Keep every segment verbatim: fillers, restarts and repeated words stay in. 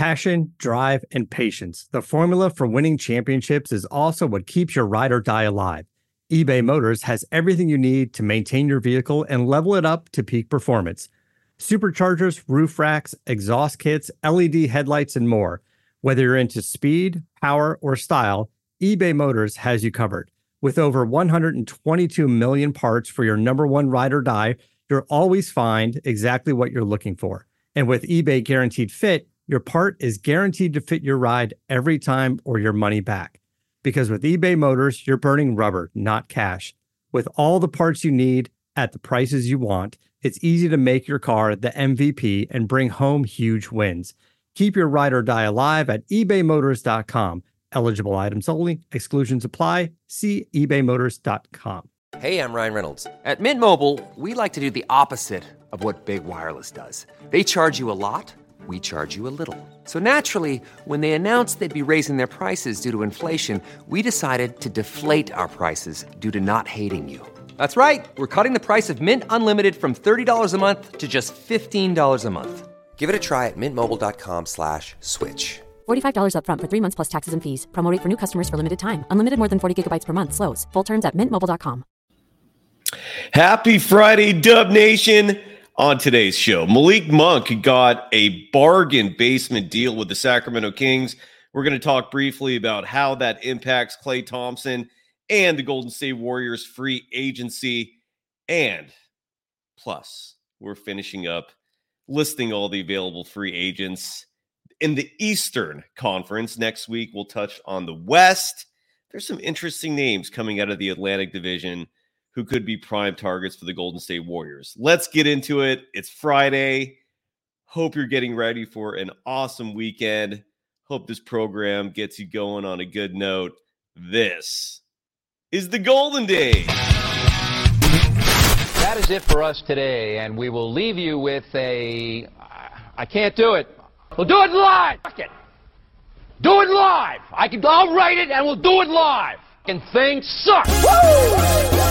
Passion, drive, and patience. The formula for winning championships is also what keeps your ride or die alive. eBay Motors has everything you need to maintain your vehicle and level it up to peak performance. Superchargers, roof racks, exhaust kits, L E D headlights, and more. Whether you're into speed, power, or style, eBay Motors has you covered. With over one hundred twenty-two million parts for your number one ride or die, you'll always find exactly what you're looking for. And with eBay Guaranteed Fit, your part is guaranteed to fit your ride every time or your money back. Because with eBay Motors, you're burning rubber, not cash. With all the parts you need at the prices you want, it's easy to make your car the M V P and bring home huge wins. Keep your ride or die alive at ebay motors dot com. Eligible items only. Exclusions apply. See ebay motors dot com. Hey, I'm Ryan Reynolds. At Mint Mobile, we like to do the opposite of what Big Wireless does. They charge you a lot. We charge you a little. So naturally, when they announced they'd be raising their prices due to inflation, we decided to deflate our prices due to not hating you. That's right. We're cutting the price of Mint Unlimited from thirty dollars a month to just fifteen dollars a month. Give it a try at mintmobile.com slash switch. forty-five dollars up front for three months plus taxes and fees. Promo rate for new customers for limited time. Unlimited more than forty gigabytes per month. Slows full terms at mint mobile dot com. Happy Friday, Dub Nation. On today's show, Malik Monk got a bargain basement deal with the Sacramento Kings. We're going to talk briefly about how that impacts Klay Thompson and the Golden State Warriors free agency. And plus, we're finishing up listing all the available free agents in the Eastern Conference. Next week, we'll touch on the West. There's some interesting names coming out of the Atlantic Division who could be prime targets for the Golden State Warriors. Let's get into it. It's Friday. Hope you're getting ready for an awesome weekend. Hope this program gets you going on a good note. This is the Golden Days. That is it for us today, and we will leave you with a... I can't do it. We'll do it live. Fuck it. Do it live. I can. I'll write it, and we'll do it live. And thing sucks. Woo!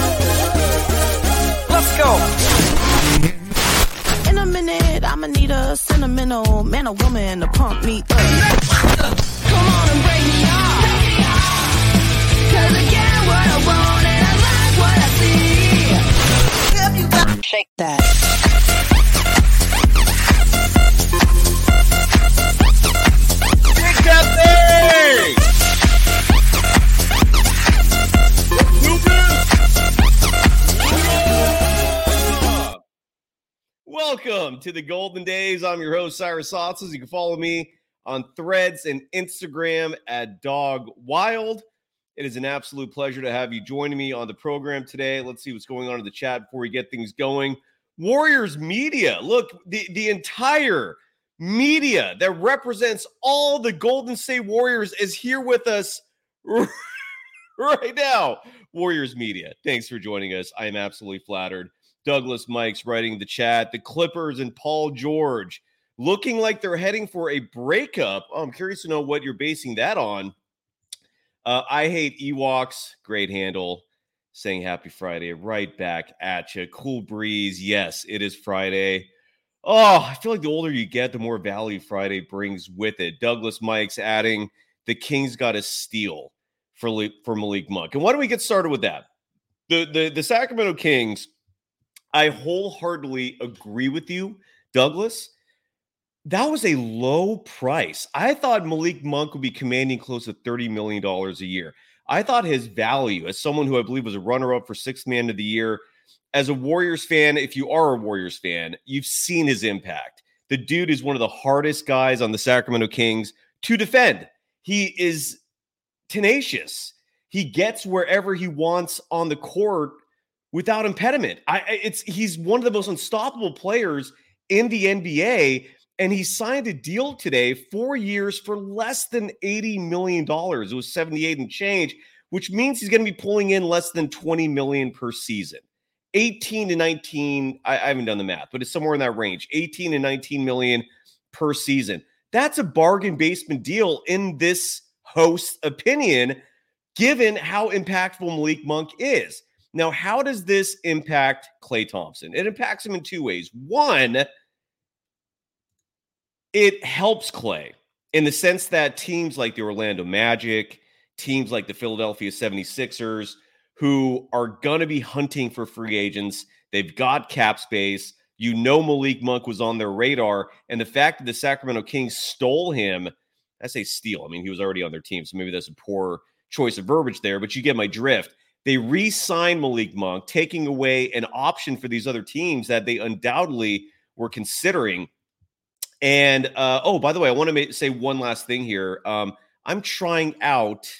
Let's go. In a minute, I'ma need a sentimental man or woman to pump me up. Come on and break me off. Cause I get what I want and I like what I see. If you got shake that. Kick that thing! Welcome to the Golden Days. I'm your host, Cyrus Sotsis. You can follow me on Threads and Instagram at Dog Wild. It is an absolute pleasure to have you joining me on the program today. Let's see what's going on in the chat before we get things going. Warriors media. Look, the, the entire media that represents all the Golden State Warriors is here with us right now. Warriors media, thanks for joining us. I am absolutely flattered. Douglas Mikes writing in the chat. The Clippers and Paul George looking like they're heading for a breakup. Oh, I'm curious to know what you're basing that on. Uh, I hate Ewoks. Great handle. Saying happy Friday. Right back at you. Cool breeze. Yes, it is Friday. Oh, I feel like the older you get, the more value Friday brings with it. Douglas Mikes adding the Kings got a steal for, for Malik Monk. And why don't we get started with that? The, the, the Sacramento Kings, I wholeheartedly agree with you, Douglas. That was a low price. I thought Malik Monk would be commanding close to thirty million dollars a year. I thought his value, as someone who I believe was a runner-up for sixth man of the year, as a Warriors fan, if you are a Warriors fan, you've seen his impact. The dude is one of the hardest guys on the Sacramento Kings to defend. He is tenacious. He gets wherever he wants on the court without impediment. I, it's he's one of the most unstoppable players in the N B A, and he signed a deal today, four years for less than eighty million dollars. It was seventy-eight and change, which means he's going to be pulling in less than twenty million dollars per season. eighteen to nineteen, I, I haven't done the math, but it's somewhere in that range, eighteen to nineteen million per season. That's a bargain basement deal in this host's opinion, given how impactful Malik Monk is. Now, how does this impact Klay Thompson? It impacts him in two ways. One, it helps Klay in the sense that teams like the Orlando Magic, teams like the Philadelphia seventy-sixers, who are going to be hunting for free agents, they've got cap space. You know Malik Monk was on their radar, and the fact that the Sacramento Kings stole him, I say steal, I mean, he was already on their team, so maybe that's a poor choice of verbiage there, but you get my drift. They re-signed Malik Monk, taking away an option for these other teams that they undoubtedly were considering. And, uh, oh, by the way, I want to make, say one last thing here. Um, I'm trying out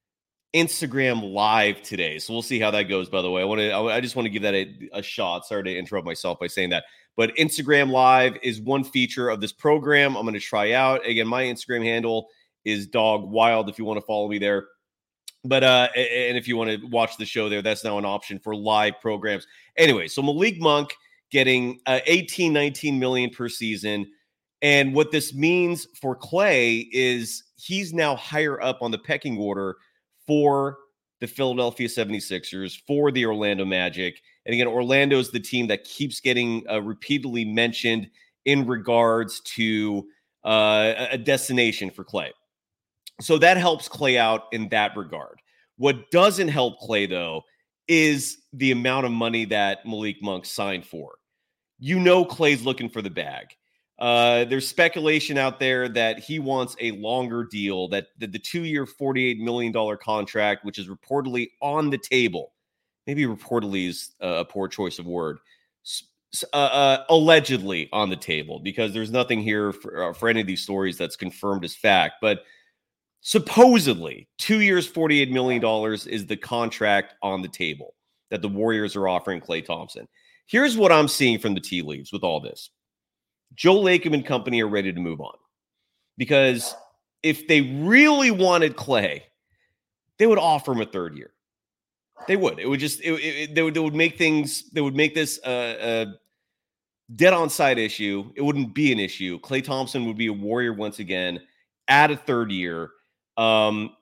Instagram Live today, so we'll see how that goes. By the way, I want to, I just want to give that a, a shot. Sorry to interrupt myself by saying that, but Instagram Live is one feature of this program I'm going to try out. Again, my Instagram handle is Dog Wild if you want to follow me there. But uh, and if you want to watch the show there, that's now an option for live programs. Anyway, so Malik Monk getting uh, eighteen, nineteen million per season, and what this means for Klay is he's now higher up on the pecking order for the Philadelphia seventy-sixers, for the Orlando Magic. And again, Orlando is the team that keeps getting uh, repeatedly mentioned in regards to uh, a destination for Klay. So that helps Klay out in that regard. What doesn't help Klay, though, is the amount of money that Malik Monk signed for. You know Klay's looking for the bag. Uh, there's speculation out there that he wants a longer deal, that the, the two-year, forty-eight million dollars contract, which is reportedly on the table. Maybe reportedly is a poor choice of word. Uh, uh, allegedly on the table, because there's nothing here for, uh, for any of these stories that's confirmed as fact. But supposedly, two years, forty-eight million dollars is the contract on the table that the Warriors are offering Klay Thompson. Here's what I'm seeing from the tea leaves with all this. Joe Lacob and company are ready to move on, because if they really wanted Klay, they would offer him a third year. They would. It would just, it, it, they would, they would make things, they would make this a, a dead on side issue. It wouldn't be an issue. Klay Thompson would be a Warrior once again at a third year. Um,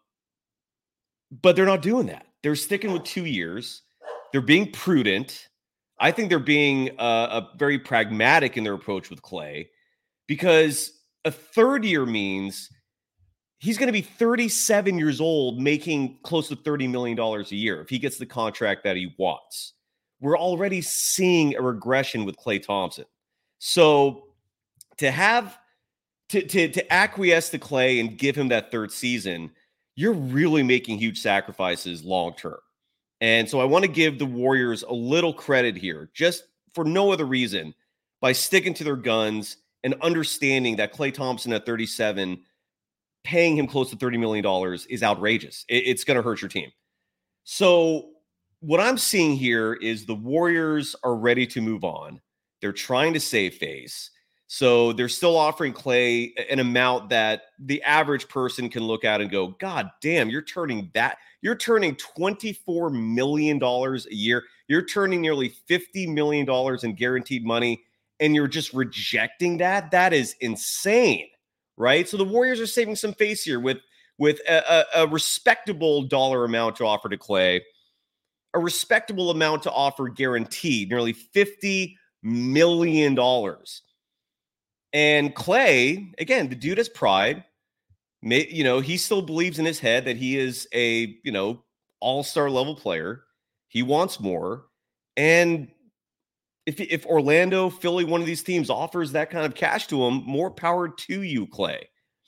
but they're not doing that. They're sticking with two years. They're being prudent. I think they're being uh, a very pragmatic in their approach with Klay, because a third year means he's going to be thirty-seven years old, making close to thirty million dollars a year if he gets the contract that he wants. We're already seeing a regression with Klay Thompson. So to have to, to, to acquiesce to Klay and give him that third season, you're really making huge sacrifices long term. And so I want to give the Warriors a little credit here, just for no other reason, by sticking to their guns and understanding that Klay Thompson at thirty-seven, paying him close to thirty million dollars is outrageous. It, it's going to hurt your team. So what I'm seeing here is the Warriors are ready to move on. They're trying to save face. So they're still offering Klay an amount that the average person can look at and go, God damn, you're turning that, you're turning twenty-four million dollars a year. You're turning nearly fifty million dollars in guaranteed money, and you're just rejecting that. That is insane, right? So the Warriors are saving some face here with, with a, a, a respectable dollar amount to offer to Klay, a respectable amount to offer guaranteed, nearly fifty million dollars. And Klay, again, the dude has pride. May, you know, he still believes in his head that he is a, you know, all-star level player. He wants more. And if, if Orlando, Philly, one of these teams offers that kind of cash to him, more power to you, Klay.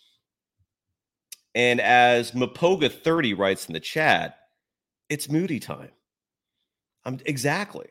And as Mapoga thirty writes in the chat, it's Moody time. I'm exactly.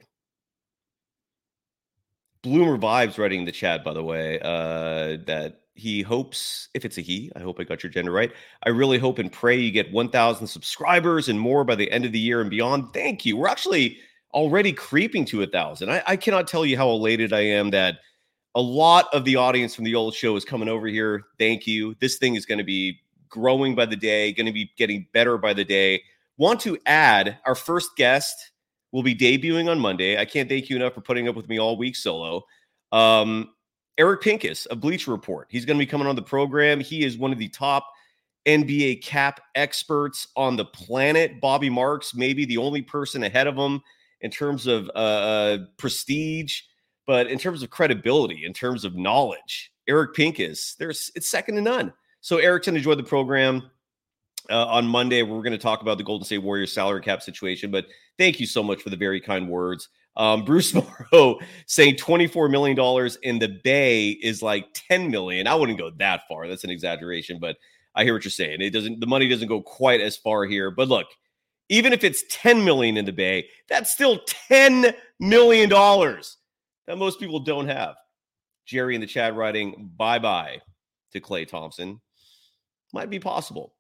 Bloomer Vibes writing in the chat, by the way, uh, that he hopes, if it's a he, I hope I got your gender right. I really hope and pray you get one thousand subscribers and more by the end of the year and beyond. Thank you. We're actually already creeping to one thousand. I, I cannot tell you how elated I am that a lot of the audience from the old show is coming over here. Thank you. This thing is going to be growing by the day, going to be getting better by the day. Want to add our first guest will be debuting on Monday. I can't thank you enough for putting up with me all week solo. Um, Eric Pincus of Bleacher Report. He's going to be coming on the program. He is one of the top N B A cap experts on the planet. Bobby Marks, maybe the only person ahead of him in terms of uh, prestige, but in terms of credibility, in terms of knowledge, Eric Pincus. There's it's second to none. So Erickson enjoyed the program uh, on Monday. We're going to talk about the Golden State Warriors salary cap situation, but thank you so much for the very kind words. Um, Bruce Morrow saying twenty-four million dollars in the Bay is like ten million dollars. I wouldn't go that far. That's an exaggeration, but I hear what you're saying. It doesn't, the money doesn't go quite as far here, but look, even if it's ten million dollars in the Bay, that's still ten million dollars that most people don't have. Jerry in the chat writing, bye-bye to Klay Thompson. Might be possible.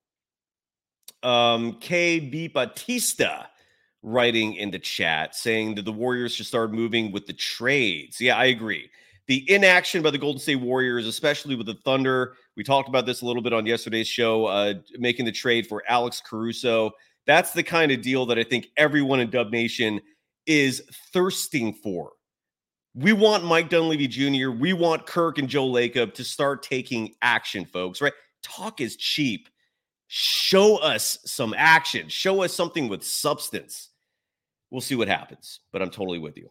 Um, K B Batista writing in the chat saying that the Warriors should start moving with the trades. Yeah, I agree. The inaction by the Golden State Warriors, especially with the Thunder, we talked about this a little bit on yesterday's show, uh, making the trade for Alex Caruso. That's the kind of deal that I think everyone in Dub Nation is thirsting for. We want Mike Dunleavy Junior We want Kirk and Joe Lacob to start taking action, folks, right? Talk is cheap. Show us some action. Show us something with substance. We'll see what happens, but I'm totally with you.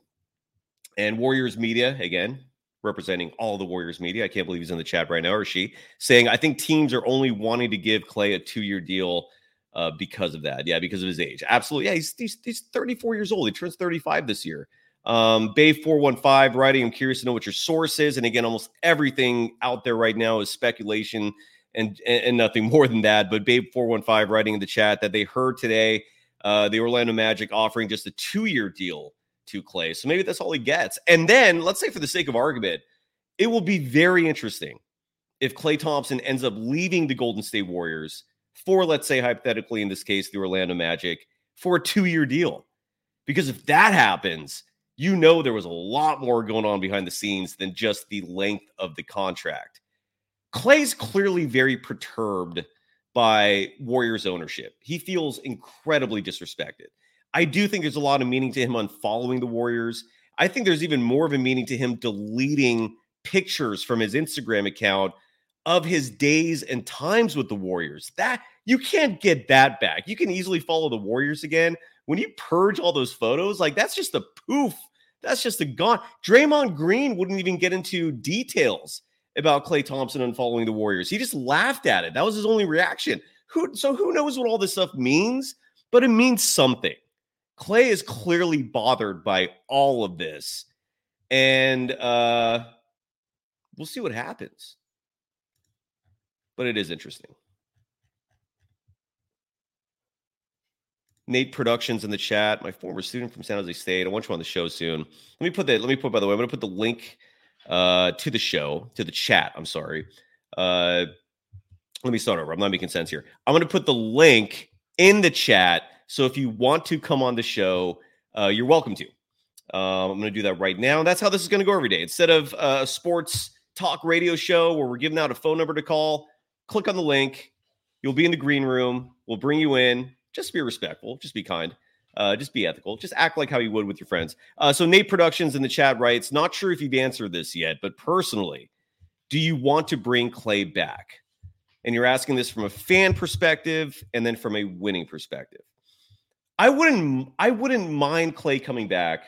And Warriors media, again, representing all the Warriors media. I can't believe he's in the chat right now, or she, saying, I think teams are only wanting to give Klay a two-year deal uh, because of that. Yeah, because of his age. Absolutely. Yeah, he's, he's, he's thirty-four years old. He turns thirty-five this year. Um, Bay four one five writing, I'm curious to know what your source is. And again, almost everything out there right now is speculation and, and, and nothing more than that. But Babe four one five writing in the chat that they heard today uh, the Orlando Magic offering just a two-year deal to Klay. So maybe that's all he gets. And then, let's say for the sake of argument, it will be very interesting if Klay Thompson ends up leaving the Golden State Warriors for, let's say, hypothetically, in this case, the Orlando Magic, for a two-year deal. Because if that happens, you know there was a lot more going on behind the scenes than just the length of the contract. Klay's clearly very perturbed by Warriors ownership. He feels incredibly disrespected. I do think there's a lot of meaning to him unfollowing the Warriors. I think there's even more of a meaning to him deleting pictures from his Instagram account of his days and times with the Warriors. That you can't get that back. You can easily follow the Warriors again. When you purge all those photos, like that's just a poof. That's just a gone. Draymond Green wouldn't even get into details about Klay Thompson unfollowing the Warriors. He just laughed at it. That was his only reaction. Who, so who knows what all this stuff means? But it means something. Klay is clearly bothered by all of this. And uh, we'll see what happens. But it is interesting. Nate Productions in the chat, my former student from San Jose State. I want you on the show soon. Let me put that. Let me put, by the way, I'm going to put the link uh, to the show, to the chat. I'm sorry. Uh, let me start over. I'm not making sense here. I'm going to put the link in the chat. So if you want to come on the show, uh, you're welcome to. Um, I'm going to do that right now. And that's how this is going to go every day. Instead of uh, a sports talk radio show where we're giving out a phone number to call, click on the link. You'll be in the green room. We'll bring you in. Just be respectful. Just be kind. Uh, just be ethical. Just act like how you would with your friends. Uh, so Nate Productions in the chat writes, not sure if you've answered this yet, but personally, do you want to bring Klay back? And you're asking this from a fan perspective and then from a winning perspective. I wouldn't, I wouldn't mind Klay coming back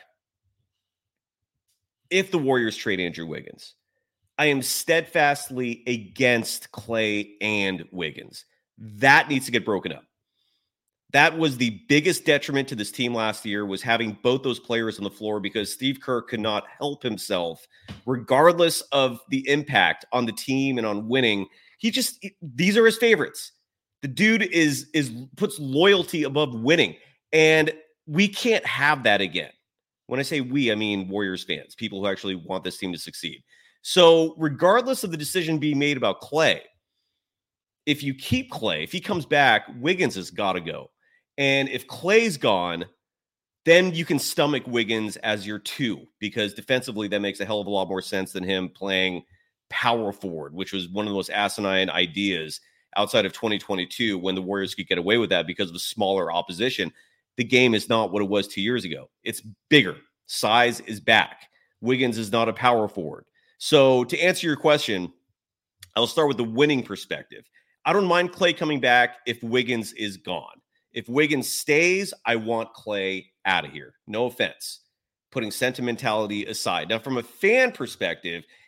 if the Warriors trade Andrew Wiggins. I am steadfastly against Klay and Wiggins. That needs to get broken up. That was the biggest detriment to this team last year, was having both those players on the floor, because Steve Kerr could not help himself, regardless of the impact on the team and on winning. He just, these are his favorites. The dude is, is puts loyalty above winning. And we can't have that again. When I say we, I mean Warriors fans, people who actually want this team to succeed. So regardless of the decision being made about Klay, if you keep Klay, if he comes back, Wiggins has got to go. And if Klay's gone, then you can stomach Wiggins as your two, because defensively that makes a hell of a lot more sense than him playing power forward, which was one of the most asinine ideas outside of twenty twenty-two when the Warriors could get away with that because of the smaller opposition. The game is not what it was two years ago. It's bigger. Size is back. Wiggins is not a power forward. So to answer your question, I'll start with the winning perspective. I don't mind Klay coming back if Wiggins is gone. If Wiggins stays, I want Klay out of here. No offense. Putting sentimentality aside. Now, from a fan perspective,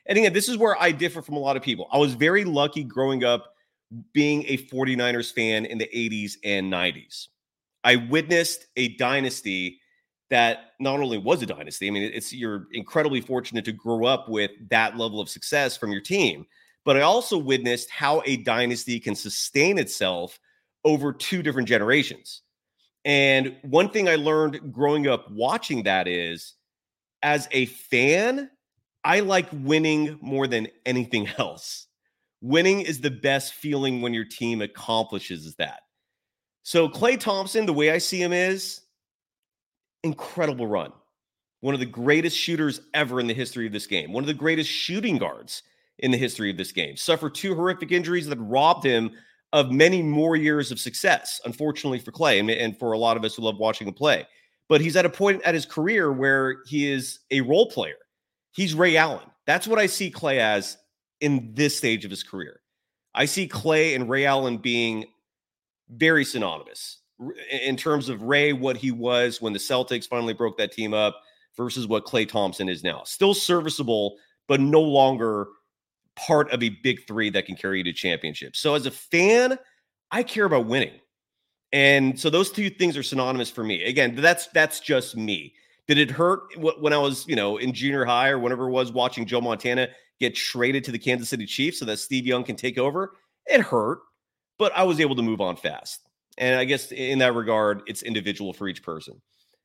And again, this is where I differ from a lot of people. I was very lucky growing up being a 49ers fan in the eighties and nineties. I witnessed a dynasty that not only was a dynasty, I mean, it's you're incredibly fortunate to grow up with that level of success from your team. But I also witnessed how a dynasty can sustain itself over two different generations. And one thing I learned growing up watching that is, as a fan, I like winning more than anything else. Winning is the best feeling when your team accomplishes that. So Klay Thompson, the way I see him is incredible run. One of the greatest shooters ever in the history of this game. One of the greatest shooting guards in the history of this game. Suffered two horrific injuries that robbed him of many more years of success, unfortunately for Klay and, and for a lot of us who love watching him play. But he's at a point at his career where he is a role player. He's Ray Allen. That's what I see Klay as in this stage of his career. I see Klay and Ray Allen being very synonymous in terms of Ray, what he was when the Celtics finally broke that team up versus what Klay Thompson is now. Still serviceable, but no longer part of a big three that can carry you to championships. So as a fan, I care about winning. And so those two things are synonymous for me. Again, that's that's just me. Did it hurt when I was, you know, in junior high or whenever it was watching Joe Montana get traded to the Kansas City Chiefs so that Steve Young can take over? It hurt, but I was able to move on fast. And I guess in that regard, it's individual for each person.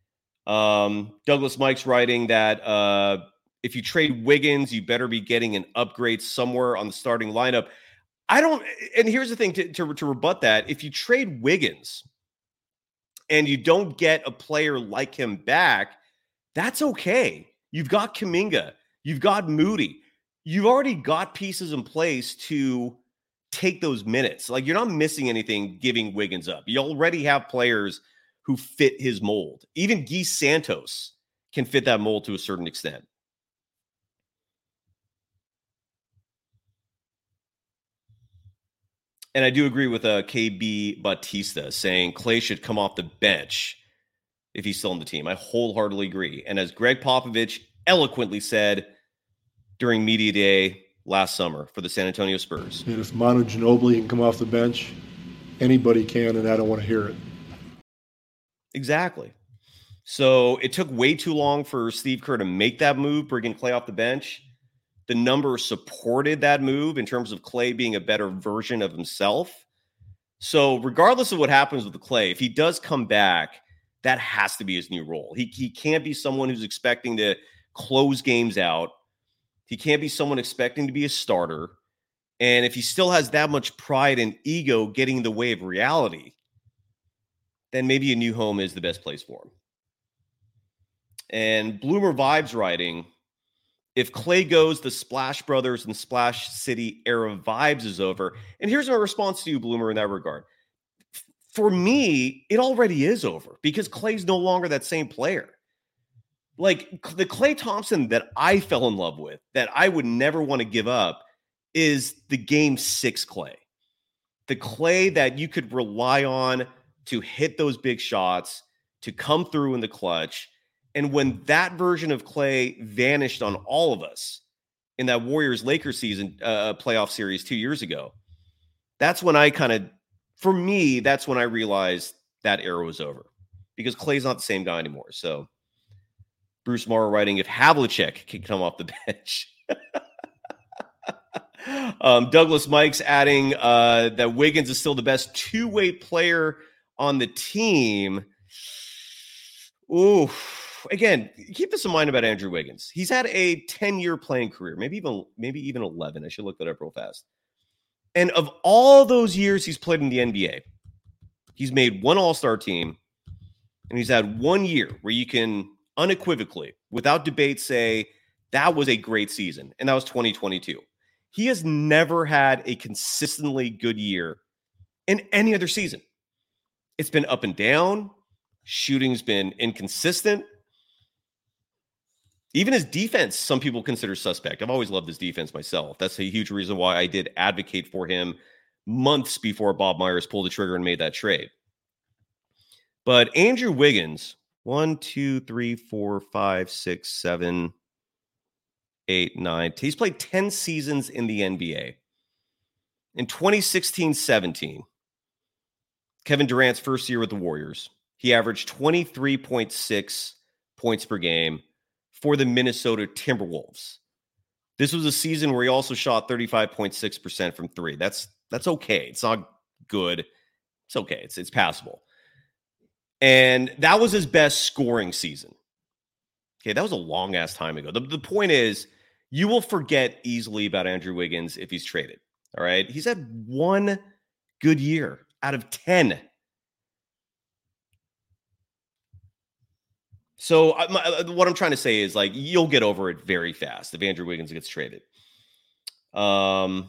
Um, Douglas Mike's writing that uh, if you trade Wiggins, you better be getting an upgrade somewhere on the starting lineup. I don't, and here's the thing to, to, to rebut that. If you trade Wiggins and you don't get a player like him back, that's okay. You've got Kuminga. You've got Moody. You've already got pieces in place to take those minutes. Like, you're not missing anything giving Wiggins up. You already have players who fit his mold. Even Guy Santos can fit that mold to a certain extent. And I do agree with uh, K B Batista saying Klay should come off the bench if he's still on the team. I wholeheartedly agree. And as Greg Popovich eloquently said during media day last summer for the San Antonio Spurs, and if Manu Ginobili can come off the bench, anybody can, and I don't want to hear it. Exactly. So it took way too long for Steve Kerr to make that move, bringing Klay off the bench. The numbers supported that move in terms of Klay being a better version of himself. So regardless of what happens with the Klay, if he does come back, that has to be his new role. He, he can't be someone who's expecting to close games out. He can't be someone expecting to be a starter. And if he still has that much pride and ego getting in the way of reality, then maybe a new home is the best place for him. And Bloomer Vibes writing, if Klay goes, the Splash Brothers and Splash City era vibes is over. And here's my response to you, Bloomer, in that regard. For me, it already is over because Klay's no longer that same player. Like, the Klay Thompson that I fell in love with, that I would never want to give up, is the game six Klay. The Klay that you could rely on to hit those big shots, to come through in the clutch. And when that version of Klay vanished on all of us in that Warriors-Lakers season uh, playoff series two years ago, that's when I kind of, for me, that's when I realized that era was over because Klay's not the same guy anymore. So Bruce Morrow writing, if Havlicek can come off the bench. um, Douglas Mike's adding uh, that Wiggins is still the best two-way player on the team. Ooh. Again, keep this in mind about Andrew Wiggins. He's had a ten-year playing career, maybe even maybe even eleven. I should look that up real fast. And of all those years he's played in the N B A, he's made one All-Star team, and he's had one year where you can unequivocally, without debate, say that was a great season, and that was twenty twenty-two. He has never had a consistently good year in any other season. It's been up and down. Shooting's been inconsistent. Even his defense, some people consider suspect. I've always loved his defense myself. That's a huge reason why I did advocate for him months before Bob Myers pulled the trigger and made that trade. But Andrew Wiggins, one, two, three, four, five, six, seven, eight, nine. He's played ten seasons in the N B A. In twenty sixteen seventeen, Kevin Durant's first year with the Warriors, he averaged twenty-three point six points per game for the Minnesota Timberwolves. This was a season where he also shot thirty-five point six percent from three. That's that's okay. It's not good. It's okay. It's it's passable. And that was his best scoring season. Okay, that was a long-ass time ago. The, the point is, you will forget easily about Andrew Wiggins if he's traded. All right? He's had one good year out of ten. So uh, my, uh, what I'm trying to say is, like, you'll get over it very fast if Andrew Wiggins gets traded. Um.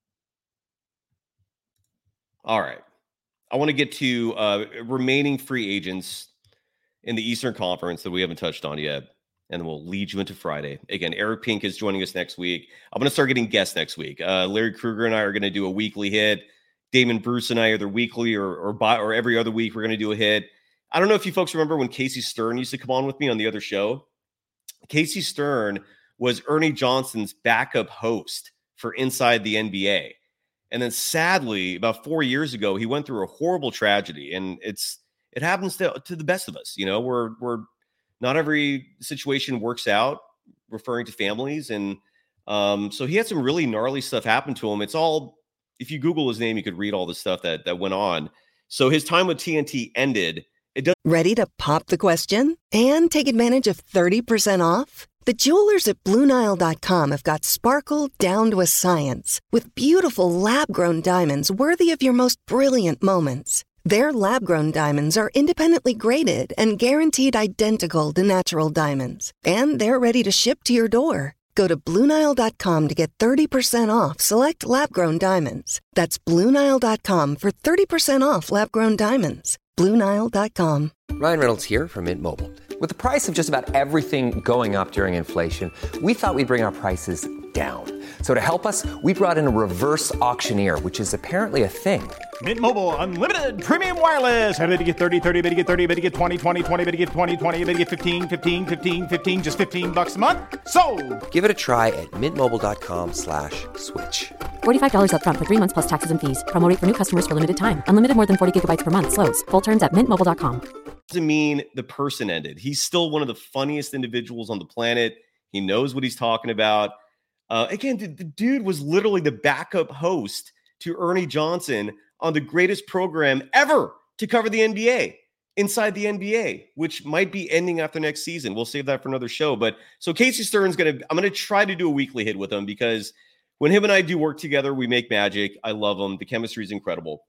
All right. I want to get to uh, remaining free agents in the Eastern Conference that we haven't touched on yet, and then we'll lead you into Friday. Again, Eric Pink is joining us next week. I'm going to start getting guests next week. Uh, Larry Kruger and I are going to do a weekly hit. Damon Bruce and I, either weekly or or, by, or every other week, we're going to do a hit. I don't know if you folks remember when Casey Stern used to come on with me on the other show. Casey Stern was Ernie Johnson's backup host for Inside the N B A. And then sadly, about four years ago, he went through a horrible tragedy. And it's it happens to, to the best of us. You know, we're, we're not every situation works out, referring to families. And um, so he had some really gnarly stuff happen to him. It's all, if you Google his name, you could read all the stuff that, that went on. So his time with T N T ended. It does- Ready to pop the question and take advantage of thirty percent off? The jewelers at Blue Nile dot com have got sparkle down to a science with beautiful lab-grown diamonds worthy of your most brilliant moments. Their lab-grown diamonds are independently graded and guaranteed identical to natural diamonds. And they're ready to ship to your door. Go to Blue Nile dot com to get thirty percent off select lab-grown diamonds. That's Blue Nile dot com for thirty percent off lab-grown diamonds. Blue Nile dot com. Ryan Reynolds here from Mint Mobile. With the price of just about everything going up during inflation, we thought we'd bring our prices down. So to help us, we brought in a reverse auctioneer, which is apparently a thing. Mint Mobile Unlimited Premium Wireless. How to get thirty, thirty, bit to get thirty, bit to get twenty, twenty, twenty, bit to get twenty, twenty, bit to get fifteen, fifteen, fifteen, fifteen, just fifteen bucks a month? Sold! Give it a try at mintmobile.com slash switch. forty-five dollars up front for three months plus taxes and fees. Promo rate for new customers for limited time. Unlimited more than forty gigabytes per month. Slows full terms at mint mobile dot com. Doesn't mean the person ended. He's still one of the funniest individuals on the planet. He knows what he's talking about. Uh, again, the, the dude was literally the backup host to Ernie Johnson on the greatest program ever to cover the N B A, Inside the N B A, which might be ending after next season. We'll save that for another show. But so Casey Stern's going to, I'm going to try to do a weekly hit with him because when him and I do work together, we make magic. I love him. The chemistry is incredible.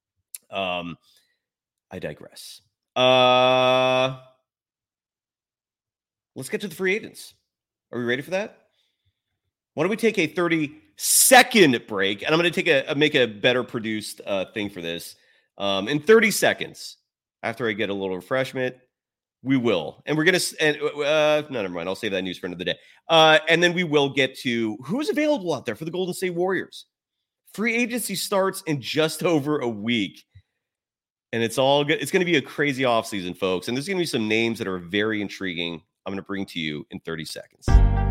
Um, I digress. Uh, let's get to the free agents. Are we ready for that? Why don't we take a thirty second break? And I'm going to take a, a make a better produced uh, thing for this. Um, in thirty seconds, after I get a little refreshment, we will. And we're going to, and uh, no, never mind. I'll save that news for another day. Uh, and then we will get to who's available out there for the Golden State Warriors. Free agency starts in just over a week. And it's all good. It's going to be a crazy offseason, folks. And there's going to be some names that are very intriguing. I'm going to bring to you in thirty seconds.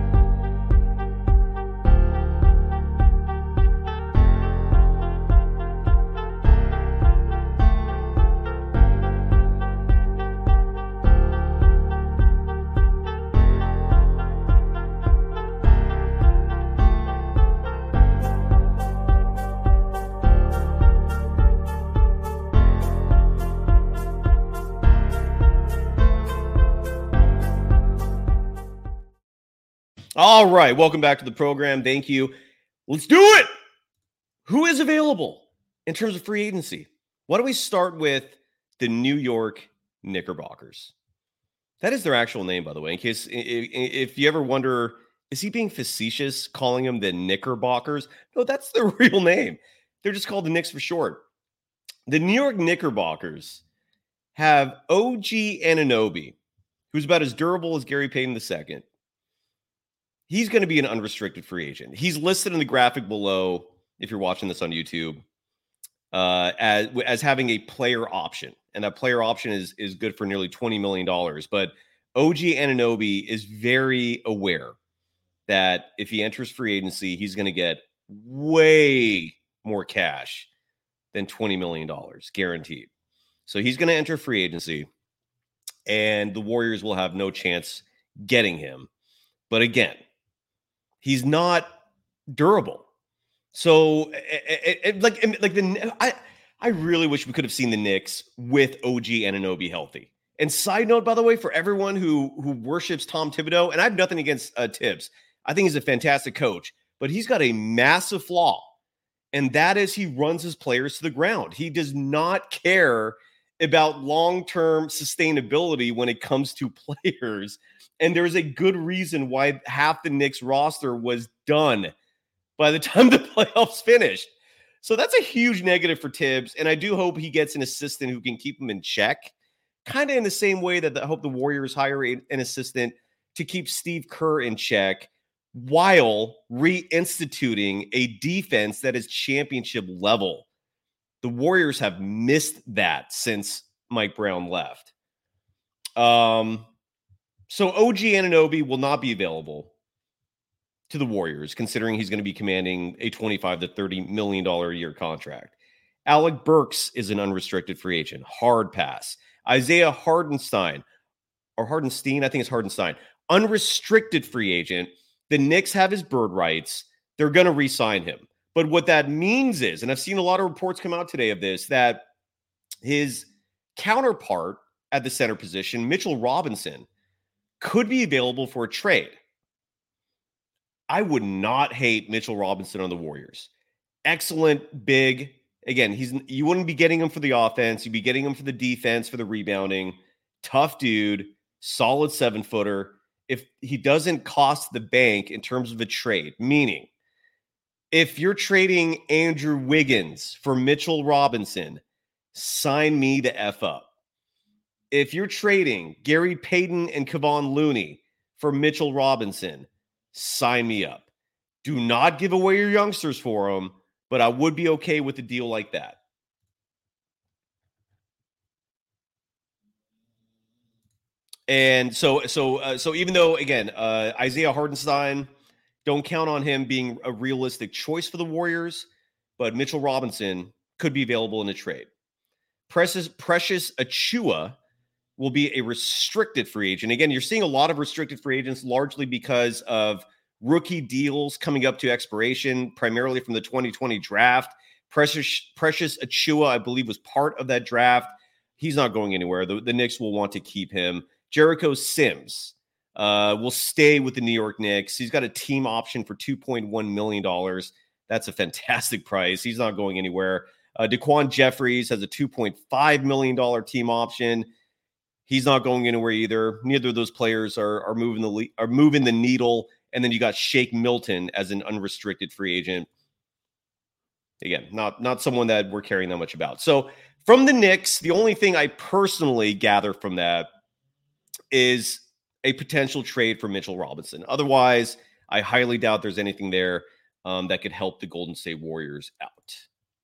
All right. Welcome back to the program. Thank you. Let's do it. Who is available in terms of free agency? Why don't we start with the New York Knickerbockers? That is their actual name, by the way, in case if you ever wonder, is he being facetious calling them the Knickerbockers? No, that's their real name. They're just called the Knicks for short. The New York Knickerbockers have O G Anunoby, who's about as durable as Gary Payton the Second. He's going to be an unrestricted free agent. He's listed in the graphic below, if you're watching this on YouTube, uh, as, as having a player option. And that player option is, is good for nearly twenty million dollars. But O G Anunoby is very aware that if he enters free agency, he's going to get way more cash than twenty million dollars guaranteed. So he's going to enter free agency, and the Warriors will have no chance getting him. But again, he's not durable. So it, it, like, like the I, I really wish we could have seen the Knicks with O G Anunoby healthy. And side note, by the way, for everyone who who worships Tom Thibodeau, and I have nothing against uh, Tibbs, I think he's a fantastic coach, but he's got a massive flaw, and that is he runs his players to the ground. He does not care about long-term sustainability when it comes to players. And there's a good reason why half the Knicks roster was done by the time the playoffs finished. So that's a huge negative for Tibbs. And I do hope he gets an assistant who can keep him in check, kind of in the same way that I hope the Warriors hire a, an assistant to keep Steve Kerr in check while reinstituting a defense that is championship level. The Warriors have missed that since Mike Brown left. Um, so O G Anunoby will not be available to the Warriors, considering he's going to be commanding a twenty-five to thirty million dollars a year contract. Alec Burks is an unrestricted free agent. Hard pass. Isaiah Hardenstein, or Hardenstein, I think it's Hardenstein, unrestricted free agent. The Knicks have his bird rights. They're going to re-sign him. But what that means is, and I've seen a lot of reports come out today of this, that his counterpart at the center position, Mitchell Robinson, could be available for a trade. I would not hate Mitchell Robinson on the Warriors. Excellent, big. Again, he's you wouldn't be getting him for the offense. You'd be getting him for the defense, for the rebounding. Tough dude, solid seven-footer. If he doesn't cost the bank in terms of a trade, meaning if you're trading Andrew Wiggins for Mitchell Robinson, sign me the F up. If you're trading Gary Payton and Kevon Looney for Mitchell Robinson, sign me up. Do not give away your youngsters for them, but I would be okay with a deal like that. And so, so, uh, so even though, again, uh, Isaiah Hardenstein, don't count on him being a realistic choice for the Warriors, but Mitchell Robinson could be available in a trade. Precious, Precious Achiuwa will be a restricted free agent. Again, you're seeing a lot of restricted free agents largely because of rookie deals coming up to expiration, primarily from the twenty twenty draft. Precious, Precious Achiuwa, I believe, was part of that draft. He's not going anywhere. The, the Knicks will want to keep him. Jericho Sims uh, will stay with the New York Knicks. He's got a team option for two point one million dollars. That's a fantastic price. He's not going anywhere. Uh, Daquan Jeffries has a two point five million dollars team option. He's not going anywhere either. Neither of those players are, are, moving the le- are moving the needle. And then you got Shake Milton as an unrestricted free agent. Again, not, not someone that we're caring that much about. So from the Knicks, the only thing I personally gather from that is a potential trade for Mitchell Robinson. Otherwise, I highly doubt there's anything there um, that could help the Golden State Warriors out.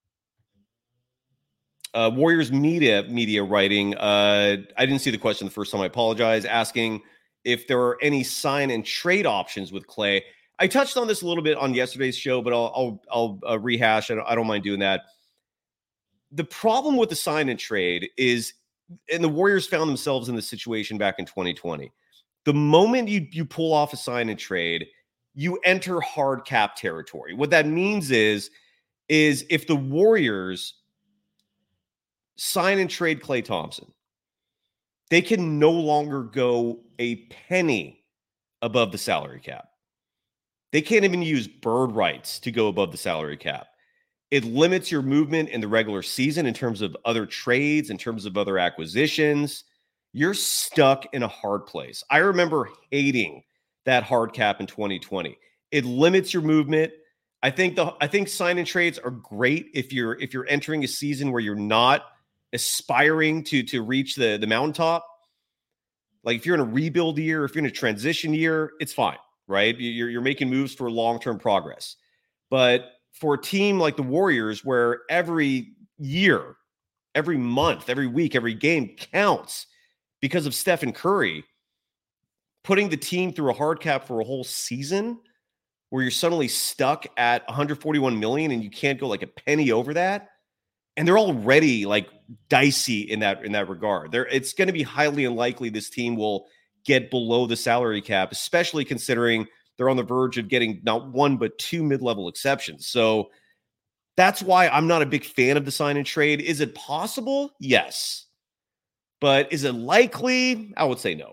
Uh, Warriors media media writing. Uh, I didn't see the question the first time. I apologize. Asking if there are any sign and trade options with Klay. I touched on this a little bit on yesterday's show, but I'll I'll, I'll uh, rehash. I don't, I don't mind doing that. The problem with the sign and trade is, and the Warriors found themselves in this situation back in twenty twenty. The moment you you pull off a sign and trade, you enter hard cap territory. What that means is, is if the Warriors sign and trade Klay Thompson, they can no longer go a penny above the salary cap. They can't even use bird rights to go above the salary cap. It limits your movement in the regular season in terms of other trades, in terms of other acquisitions. You're stuck in a hard place. I remember hating that hard cap in twenty twenty. It limits your movement. I think the I think sign and trades are great if you're if you're entering a season where you're not aspiring to to reach the the mountaintop. Like if you're in a rebuild year, if you're in a transition year, it's fine, right? You're you're making moves for long-term progress. But for a team like the Warriors, where every year, every month, every week, every game counts because of Stephen Curry, putting the team through a hard cap for a whole season where you're suddenly stuck at one hundred forty-one million and you can't go like a penny over that. And they're already like dicey in that in that regard. There, it's going to be highly unlikely this team will get below the salary cap, especially considering they're on the verge of getting not one but two mid-level exceptions. So that's why I'm not a big fan of the sign and trade. Is it possible? Yes. But is it likely? I would say no.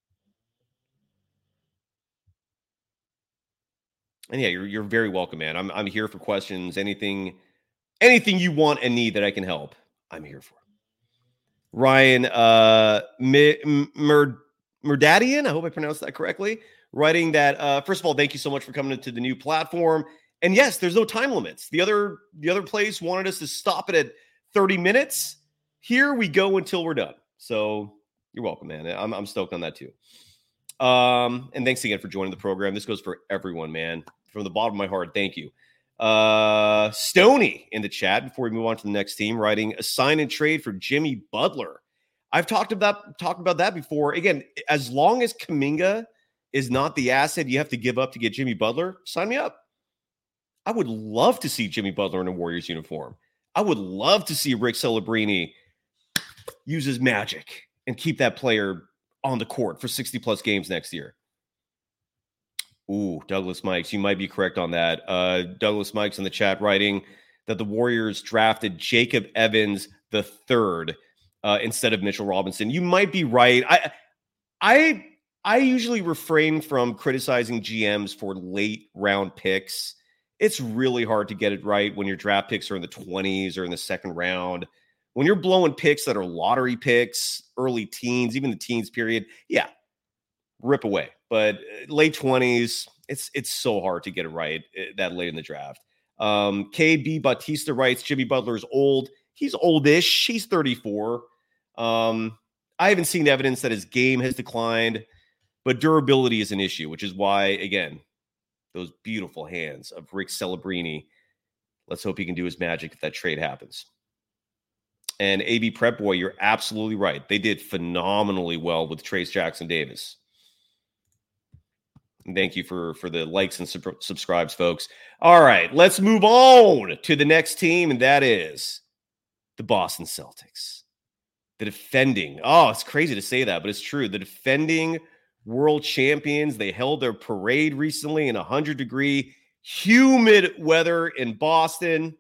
And yeah, you're you're very welcome, man. I'm I'm here for questions. Anything, anything you want and need that I can help, I'm here for. Ryan uh, Mur Murdadian, I hope I pronounced that correctly. Writing that, uh, first of all, thank you so much for coming to the new platform. And yes, there's no time limits. The other the other place wanted us to stop it at thirty minutes. Here we go until we're done. So you're welcome, man. I'm I'm stoked on that too. Um, and thanks again for joining the program. This goes for everyone, man. From the bottom of my heart, thank you. Uh, Stoney in the chat before we move on to the next team, writing a sign and trade for Jimmy Butler. I've talked about talked about that before. Again, as long as Kuminga is not the asset you have to give up to get Jimmy Butler, sign me up. I would love to see Jimmy Butler in a Warriors uniform. I would love to see Rick Celebrini use his magic and keep that player on the court for sixty plus games next year. Ooh, Douglas Mikes, you might be correct on that. Uh, Douglas Mikes in the chat writing that the Warriors drafted Jacob Evans the third uh, instead of Mitchell Robinson. You might be right. I, I, I usually refrain from criticizing G Ms for late round picks. It's really hard to get it right when your draft picks are in the twenties or in the second round. When you're blowing picks that are lottery picks, early teens, even the teens period, yeah, rip away. But late twenties, it's it's so hard to get it right that late in the draft. Um, K B Batista writes, Jimmy Butler's old. He's oldish. He's thirty-four. Um, I haven't seen evidence that his game has declined, but durability is an issue, which is why, again, those beautiful hands of Rick Celebrini. Let's hope he can do his magic if that trade happens. And A B Prep Boy, you're absolutely right. They did phenomenally well with Trayce Jackson-Davis. Thank you for, for the likes and sub- subscribes, folks. All right, let's move on to the next team, and that is the Boston Celtics. The defending, oh, it's crazy to say that, but it's true. The defending world champions, they held their parade recently in one hundred degree humid weather in Boston.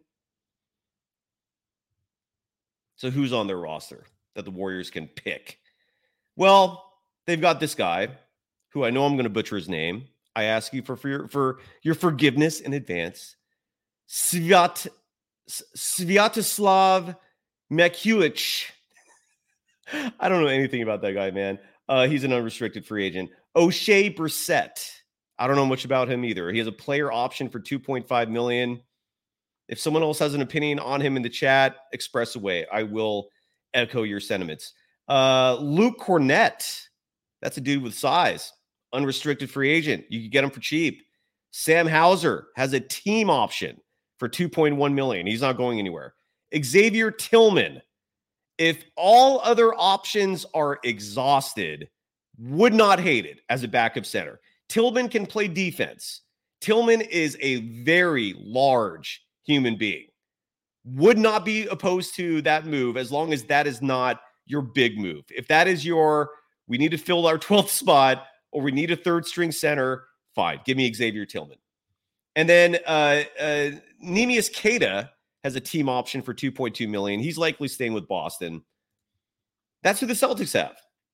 So who's on their roster that the Warriors can pick? Well, they've got this guy who I know I'm going to butcher his name. I ask you for, for, your, for your forgiveness in advance. Sviat, Sviatoslav Mekulich. I don't know anything about that guy, man. Uh, he's an unrestricted free agent. O'Shea Brissett. I don't know much about him either. He has a player option for two point five million dollars. If someone else has an opinion on him in the chat, express away. I will echo your sentiments. Uh, Luke Cornett. That's a dude with size. Unrestricted free agent. You can get him for cheap. Sam Hauser has a team option for two point one million dollars. He's not going anywhere. Xavier Tillman. If all other options are exhausted, would not hate it as a backup center. Tillman can play defense. Tillman is a very large human being. Would not be opposed to that move as long as that is not your big move. If that is your, we need to fill our twelfth spot or we need a third string center, fine. Give me Xavier Tillman. And then uh, uh, Neemias Queta has a team option for two point two million dollars. He's likely staying with Boston. That's who the Celtics have.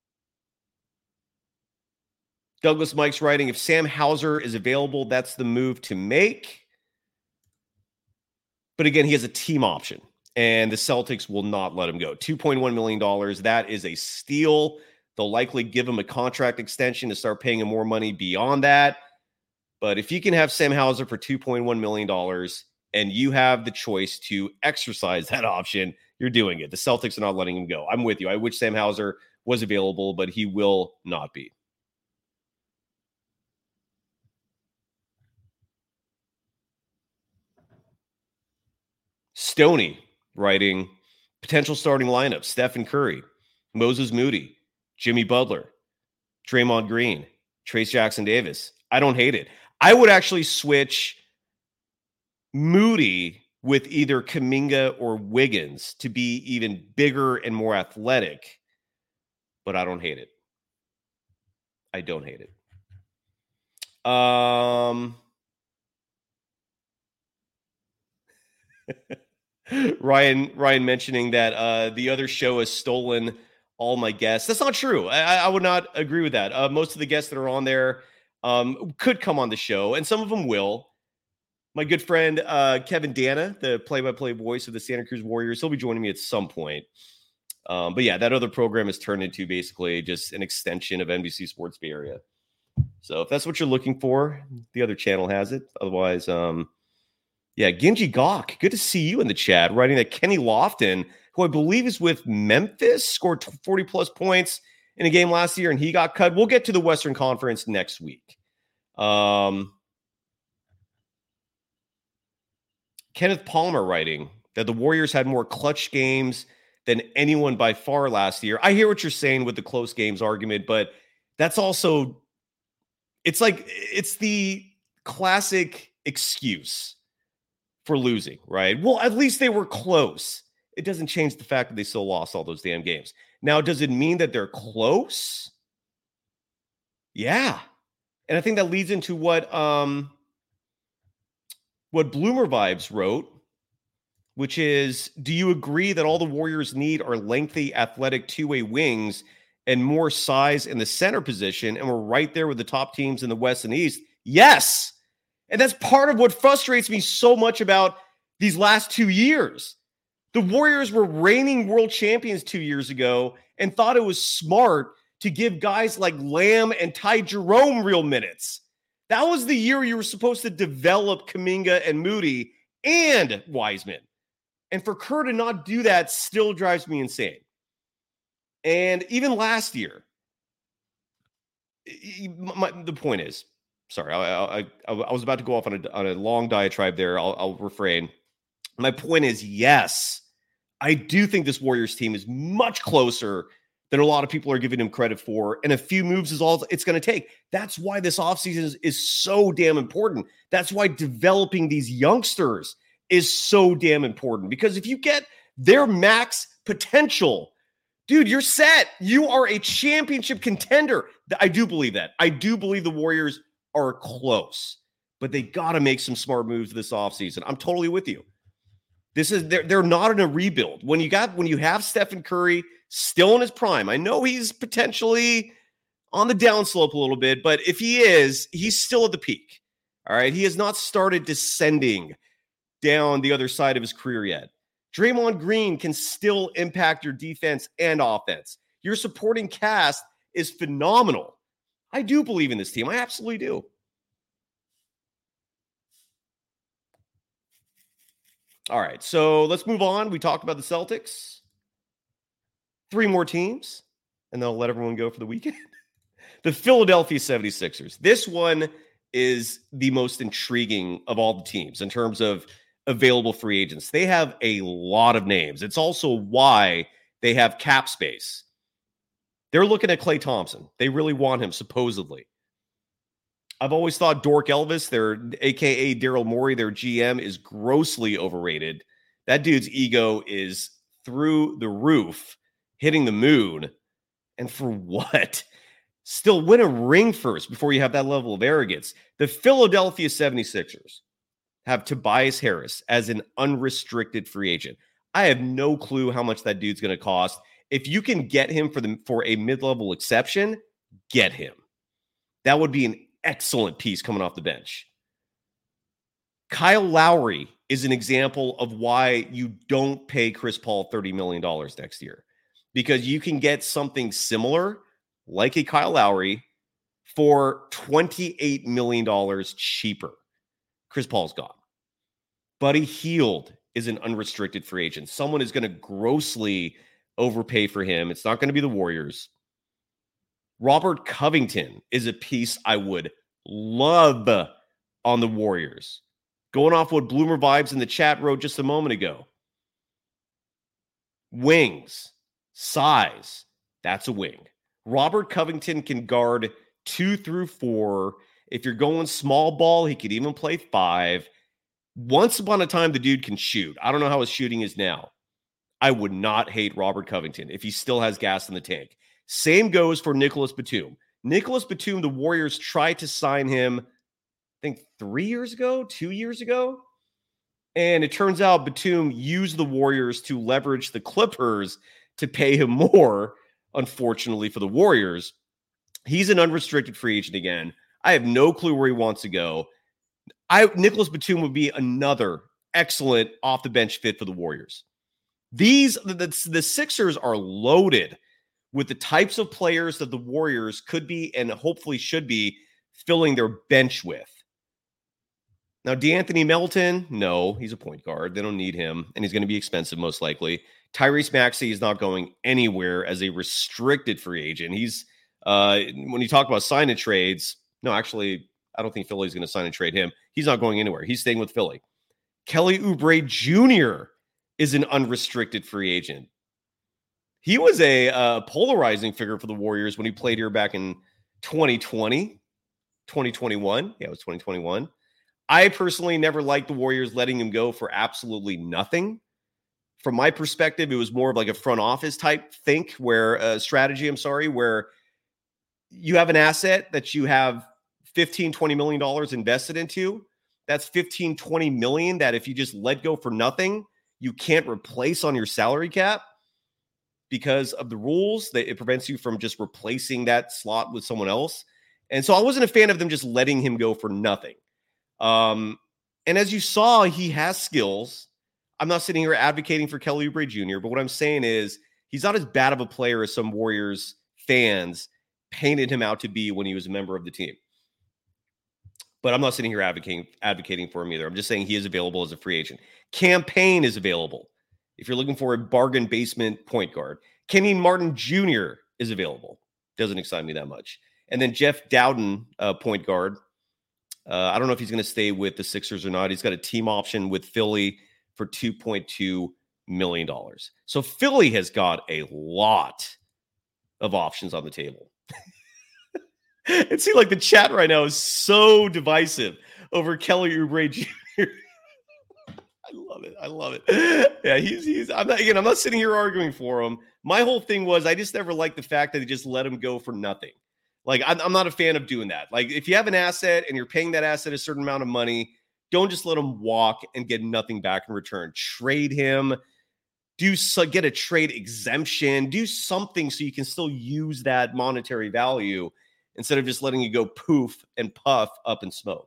Douglas Mike's writing, if Sam Hauser is available, that's the move to make. But again, he has a team option, and the Celtics will not let him go. two point one million dollars, that is a steal. They'll likely give him a contract extension to start paying him more money beyond that. But if you can have Sam Hauser for two point one million dollars and you have the choice to exercise that option, you're doing it. The Celtics are not letting him go. I'm with you. I wish Sam Hauser was available, but he will not be. Stoney writing, potential starting lineup, Stephen Curry, Moses Moody, Jimmy Butler, Draymond Green, Trayce Jackson-Davis. I don't hate it. I would actually switch Moody with either Kuminga or Wiggins to be even bigger and more athletic, but I don't hate it. I don't hate it. Um, Ryan, Ryan mentioning that uh, the other show has stolen all my guests. That's not true. I, I would not agree with that. Uh, most of the guests that are on there um, could come on the show, and some of them will. My good friend uh, Kevin Dana, the play-by-play voice of the Santa Cruz Warriors, he'll be joining me at some point. Um, but yeah, that other program has turned into basically just an extension of N B C Sports Bay Area. So if that's what you're looking for, the other channel has it. Otherwise, um, yeah, Genji Gawk, good to see you in the chat, writing that Kenny Lofton, who I believe is with Memphis, scored forty-plus points in a game last year, and he got cut. We'll get to the Western Conference next week. Um, Kenneth Palmer writing that the Warriors had more clutch games than anyone by far last year. I hear what you're saying with the close games argument, but that's also, it's like, it's the classic excuse for losing, right? Well, at least they were close. It doesn't change the fact that they still lost all those damn games. Now, does it mean that they're close? Yeah. And I think that leads into what, um, what Bloomer Vibes wrote, which is, do you agree that all the Warriors need are lengthy, athletic two-way wings and more size in the center position, and we're right there with the top teams in the West and East? Yes! And that's part of what frustrates me so much about these last two years. The Warriors were reigning world champions two years ago and thought it was smart to give guys like Lamb and Ty Jerome real minutes. That was the year you were supposed to develop Kuminga and Moody and Wiseman. And for Kerr to not do that still drives me insane. And even last year, my, the point is, sorry, I, I, I was about to go off on a, on a long diatribe there. I'll, I'll refrain. My point is, yes, I do think this Warriors team is much closer than a lot of people are giving him credit for. And a few moves is all it's going to take. That's why this offseason is, is so damn important. That's why developing these youngsters is so damn important. Because if you get their max potential, dude, you're set. You are a championship contender. I do believe that. I do believe the Warriors are close. But they got to make some smart moves this offseason. I'm totally with you. This is they're, they're not in a rebuild. When you got when you have Stephen Curry still in his prime, I know he's potentially on the downslope a little bit, but if he is, he's still at the peak. All right. He has not started descending down the other side of his career yet. Draymond Green can still impact your defense and offense. Your supporting cast is phenomenal. I do believe in this team. I absolutely do. All right, so let's move on. We talked about the Celtics. Three more teams, and they'll let everyone go for the weekend. The Philadelphia seventy-sixers. This one is the most intriguing of all the teams in terms of available free agents. They have a lot of names. It's also why they have cap space. They're looking at Klay Thompson. They really want him, supposedly. I've always thought Dork Elvis, their A K A Daryl Morey, their G M, is grossly overrated. That dude's ego is through the roof, hitting the moon. And for what? Still win a ring first before you have that level of arrogance. The Philadelphia seventy-sixers have Tobias Harris as an unrestricted free agent. I have no clue how much that dude's going to cost. If you can get him for the for a mid-level exception, get him. That would be an excellent piece coming off the bench. Kyle Lowry is an example of why you don't pay Chris Paul thirty million dollars next year, because you can get something similar like a Kyle Lowry for twenty-eight million dollars cheaper. Chris Paul's gone. Buddy Hield is an unrestricted free agent. Someone is going to grossly overpay for him. It's not going to be the Warriors. Robert Covington is a piece I would love on the Warriors. Going off what Bloomer Vibes in the chat wrote just a moment ago. Wings, size, that's a wing. Robert Covington can guard two through four. If you're going small ball, he could even play five. Once upon a time, the dude can shoot. I don't know how his shooting is now. I would not hate Robert Covington if he still has gas in the tank. Same goes for Nicholas Batum. Nicholas Batum, the Warriors tried to sign him, I think three years ago, two years ago. And it turns out Batum used the Warriors to leverage the Clippers to pay him more, unfortunately, for the Warriors. He's an unrestricted free agent again. I have no clue where he wants to go. I Nicholas Batum would be another excellent off-the-bench fit for the Warriors. These the, the, the Sixers are loaded with the types of players that the Warriors could be and hopefully should be filling their bench with. Now, DeAnthony Melton, no, he's a point guard. They don't need him, and he's going to be expensive most likely. Tyrese Maxey is not going anywhere as a restricted free agent. He's uh, when you talk about sign-and trades, no, actually, I don't think Philly's going to sign and trade him. He's not going anywhere. He's staying with Philly. Kelly Oubre Junior is an unrestricted free agent. He was a uh, polarizing figure for the Warriors when he played here back in twenty twenty, twenty twenty-one. Yeah, it was twenty twenty-one. I personally never liked the Warriors letting him go for absolutely nothing. From my perspective, it was more of like a front office type think where uh, strategy, I'm sorry, where you have an asset that you have fifteen, twenty million dollars invested into. That's fifteen, twenty million that if you just let go for nothing, you can't replace on your salary cap because of the rules that it prevents you from just replacing that slot with someone else. And so I wasn't a fan of them just letting him go for nothing. Um, and as you saw, he has skills. I'm not sitting here advocating for Kelly Oubre Junior, but what I'm saying is he's not as bad of a player as some Warriors fans painted him out to be when he was a member of the team. But I'm not sitting here advocating advocating for him either. I'm just saying he is available as a free agent. Cam Payne is available if you're looking for a bargain basement point guard. Kenyon Martin Junior is available. Doesn't excite me that much. And then Jeff Dowden, uh, point guard. Uh, I don't know if he's going to stay with the Sixers or not. He's got a team option with Philly for two point two million dollars. So Philly has got a lot of options on the table. It seems like the chat right now is so divisive over Kelly Oubre Junior I love it. I love it. Yeah, he's he's. I'm not again. I'm not sitting here arguing for him. My whole thing was I just never liked the fact that they just let him go for nothing. Like I'm, I'm not a fan of doing that. Like if you have an asset and you're paying that asset a certain amount of money, don't just let him walk and get nothing back in return. Trade him. Do so, get a trade exemption. Do something so you can still use that monetary value instead of just letting you go poof and puff up in smoke.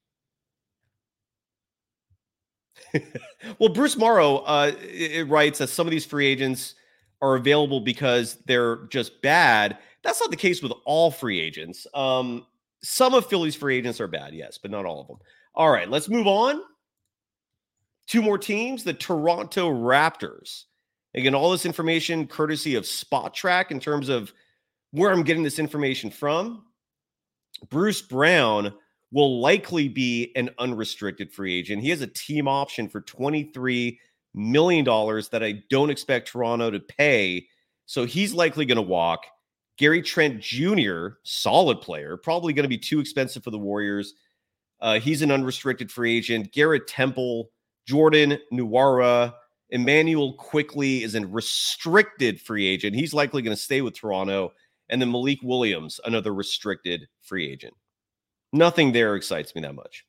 Well, Bruce Morrow uh, it, it writes that some of these free agents are available because they're just bad. That's not the case with all free agents. Um, some of Philly's free agents are bad, yes, but not all of them. All right, let's move on. Two more teams, the Toronto Raptors. Again, all this information courtesy of Spot Track in terms of where I'm getting this information from. Bruce Brown will likely be an unrestricted free agent. He has a team option for twenty-three million dollars that I don't expect Toronto to pay. So he's likely going to walk. Gary Trent Junior, solid player, probably going to be too expensive for the Warriors. Uh, he's an unrestricted free agent. Garrett Temple, Jordan Nwora, Emmanuel Quickley is a restricted free agent. He's likely going to stay with Toronto. And then Malik Williams, another restricted free agent. Nothing there excites me that much.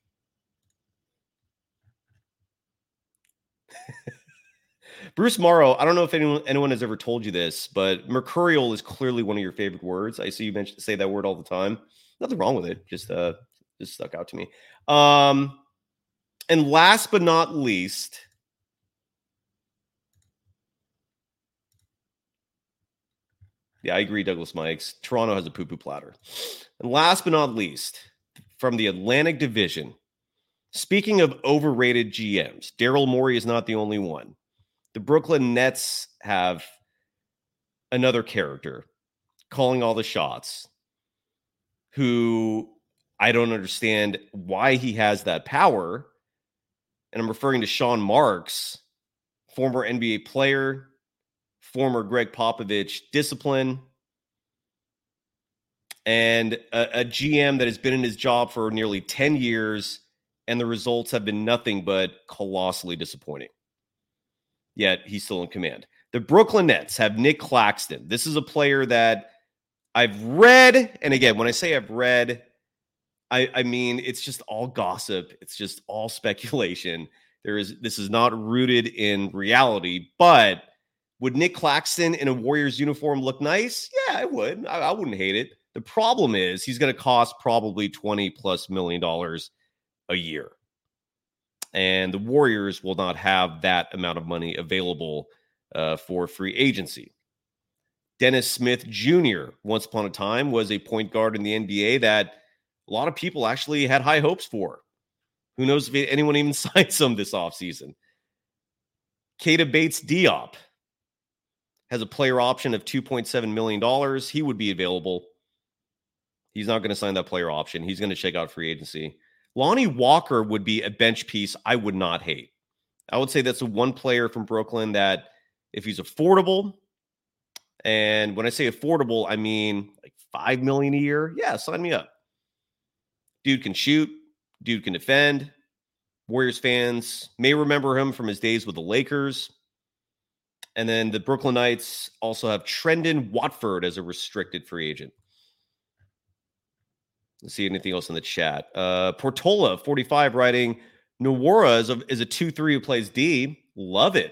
Bruce Morrow, I don't know if anyone anyone has ever told you this, but mercurial is clearly one of your favorite words. I see you mention say that word all the time. Nothing wrong with it. Just uh, just stuck out to me. Um, and last but not least, yeah, I agree, Douglas Mikes. Toronto has a poo-poo platter. And last but not least, from the Atlantic Division, speaking of overrated G Ms, Daryl Morey is not the only one. The Brooklyn Nets have another character calling all the shots who I don't understand why he has that power. And I'm referring to Sean Marks, former N B A player, former Greg Popovich discipline. and a, a G M that has been in his job for nearly ten years, and the results have been nothing but colossally disappointing. Yet he's still in command. The Brooklyn Nets have Nick Claxton. This is a player that I've read, and again, when I say I've read, I, I mean, it's just all gossip. It's just all speculation. There is this is not rooted in reality, but would Nick Claxton in a Warriors uniform look nice? Yeah, I would. I, I wouldn't hate it. The problem is he's going to cost probably twenty plus million dollars a year. And the Warriors will not have that amount of money available uh, for free agency. Dennis Smith Junior, once upon a time, was a point guard in the N B A that a lot of people actually had high hopes for. Who knows if anyone even signed some this offseason. Keita Bates-Diop has a player option of two point seven million dollars. He would be available. He's not going to sign that player option. He's going to check out free agency. Lonnie Walker would be a bench piece I would not hate. I would say that's the one player from Brooklyn that if he's affordable, and when I say affordable, I mean like five million dollars a year. Yeah, sign me up. Dude can shoot. Dude can defend. Warriors fans may remember him from his days with the Lakers. And then the Brooklyn Knights also have Trendon Watford as a restricted free agent. Let's see anything else in the chat. Uh, Portola, forty-five, writing, Nwora is a, is a two three who plays D. Love it.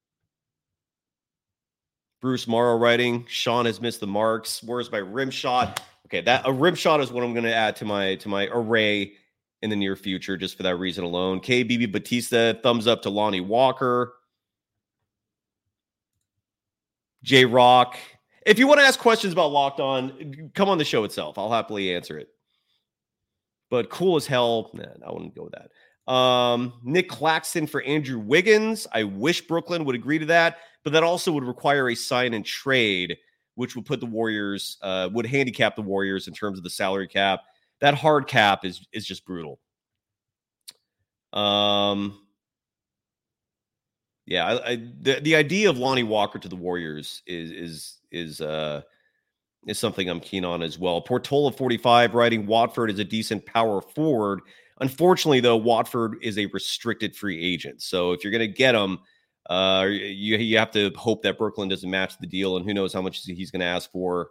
Bruce Morrow writing, Sean has missed the marks. Where's my rim shot? Okay, that a rim shot is what I'm going to add to my to my array in the near future, just for that reason alone. K B B Batista, thumbs up to Lonnie Walker. J Rock. If you want to ask questions about Locked On, come on the show itself. I'll happily answer it. But cool as hell. Nah, I wouldn't go with that. Um, Nick Claxton for Andrew Wiggins. I wish Brooklyn would agree to that, but that also would require a sign and trade, which would put the Warriors, uh, would handicap the Warriors in terms of the salary cap. That hard cap is is just brutal. Um, yeah, I, I, the the idea of Lonnie Walker to the Warriors is is is uh is something I'm keen on as well. Portola forty-five writing, Watford is a decent power forward. Unfortunately, though, Watford is a restricted free agent. So if you're going to get him, uh, you you have to hope that Brooklyn doesn't match the deal, and who knows how much he's going to ask for.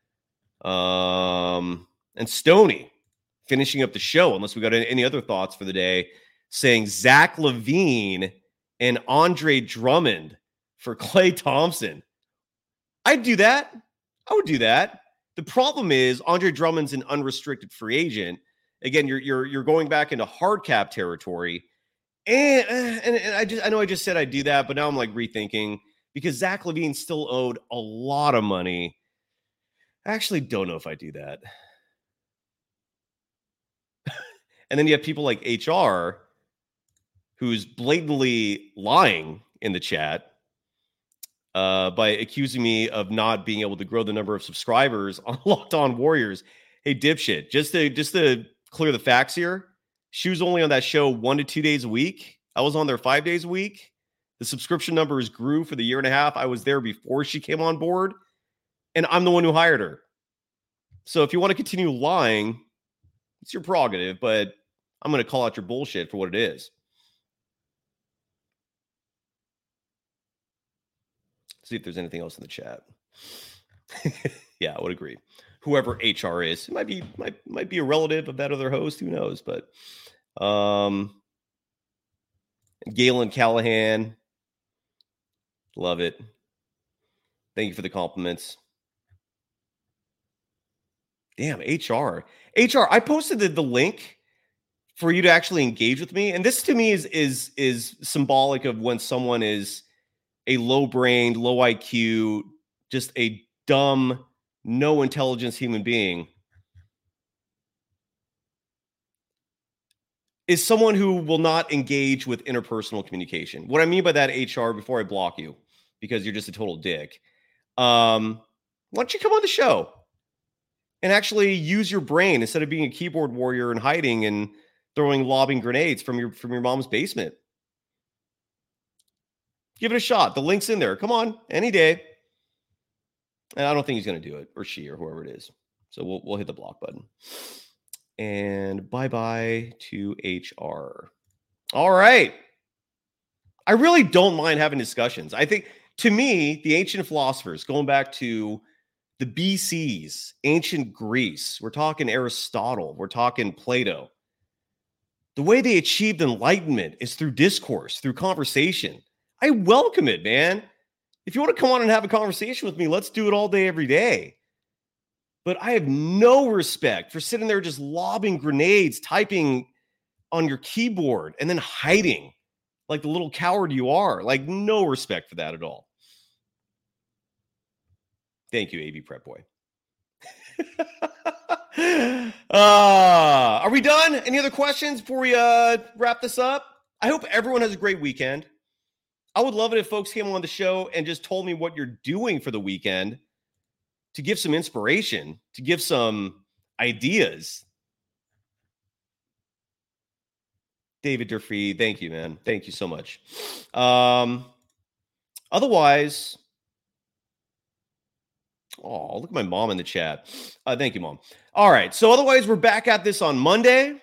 Um, and Stoney finishing up the show, unless we got any other thoughts for the day, saying Zach LaVine and Andre Drummond for Klay Thompson. I'd do that. I would do that. The problem is Andre Drummond's an unrestricted free agent. Again, you're you're you're going back into hard cap territory. And, and, and I just I know I just said I'd do that, but now I'm like rethinking because Zach LaVine still owed a lot of money. I actually don't know if I do that. And then you have people like H R who's blatantly lying in the chat uh, by accusing me of not being able to grow the number of subscribers on Locked On Warriors. Hey, dipshit, just to just to clear the facts here, she was only on that show one to two days a week. I was on there five days a week. The subscription numbers grew for the year and a half. I was there before she came on board, and I'm the one who hired her. So if you want to continue lying, it's your prerogative, but I'm going to call out your bullshit for what it is. See if there's anything else in the chat. Yeah, I would agree. Whoever H R is, it might be might might be a relative of that other host. Who knows? But um, Galen Callahan, love it. Thank you for the compliments. Damn, H R. H R, I posted the, the link for you to actually engage with me. And this to me is is is symbolic of when someone is a low-brained, low I Q, just a dumb, no intelligence human being. Is someone who will not engage with interpersonal communication. What I mean by that, H R, before I block you, because you're just a total dick, um, why don't you come on the show and actually use your brain instead of being a keyboard warrior and hiding and throwing lobbing grenades from your from your mom's basement? Give it a shot. The link's in there. Come on, any day. And I don't think he's going to do it, or she, or whoever it is. So we'll we'll hit the block button. And bye-bye to H R. All right. I really don't mind having discussions. I think, to me, the ancient philosophers, going back to the B Cs, ancient Greece, we're talking Aristotle, we're talking Plato. The way they achieved enlightenment is through discourse, through conversation. I welcome it, man. If you want to come on and have a conversation with me, let's do it all day, every day. But I have no respect for sitting there just lobbing grenades, typing on your keyboard, and then hiding like the little coward you are. Like, no respect for that at all. Thank you, A V Prep Boy. uh, are we done? Any other questions before we uh, wrap this up? I hope everyone has a great weekend. I would love it if folks came on the show and just told me what you're doing for the weekend to give some inspiration, to give some ideas. David Durfee, thank you, man. Thank you so much. Um, otherwise, oh, look at my mom in the chat. Uh, thank you, Mom. All right, so otherwise, we're back at this on Monday.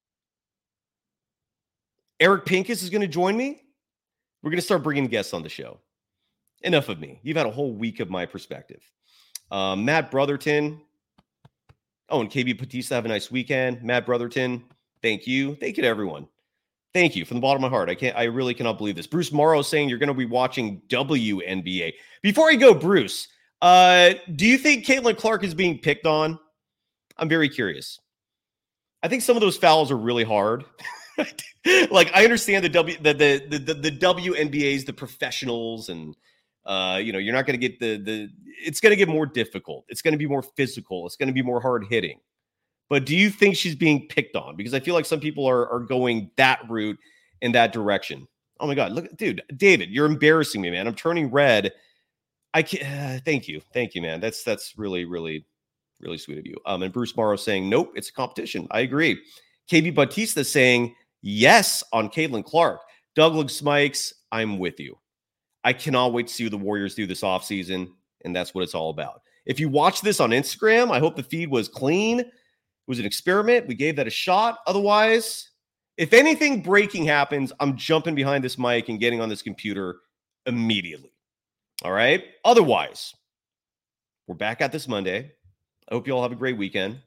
Eric Pincus is going to join me. We're going to start bringing guests on the show. Enough of me. You've had a whole week of my perspective. Um, Matt Brotherton. Oh, and K B Batista, have a nice weekend. Matt Brotherton, thank you. Thank you to everyone. Thank you from the bottom of my heart. I can't. I really cannot believe this. Bruce Morrow saying you're going to be watching W N B A. Before I go, Bruce, uh, do you think Caitlin Clark is being picked on? I'm very curious. I think some of those fouls are really hard. Like, I understand the W the the the, the W N B As, the professionals, and uh, you know, you're not going to get the the. It's going to get more difficult. It's going to be more physical. It's going to be more hard hitting. But do you think she's being picked on? Because I feel like some people are are going that route in that direction. Oh my God, look, dude, David, you're embarrassing me, man. I'm turning red. I can't. Uh, thank you, thank you, man. That's that's really really really sweet of you. Um, and Bruce Morrow saying nope, it's a competition. I agree. K B Batista saying yes on Caitlin Clark. Douglas Smikes, I'm with you. I cannot wait to see what the Warriors do this offseason, and that's what it's all about. If you watch this on Instagram, I hope the feed was clean. It was an experiment. We gave that a shot. Otherwise, if anything breaking happens, I'm jumping behind this mic and getting on this computer immediately. All right? Otherwise, we're back at this Monday. I hope you all have a great weekend.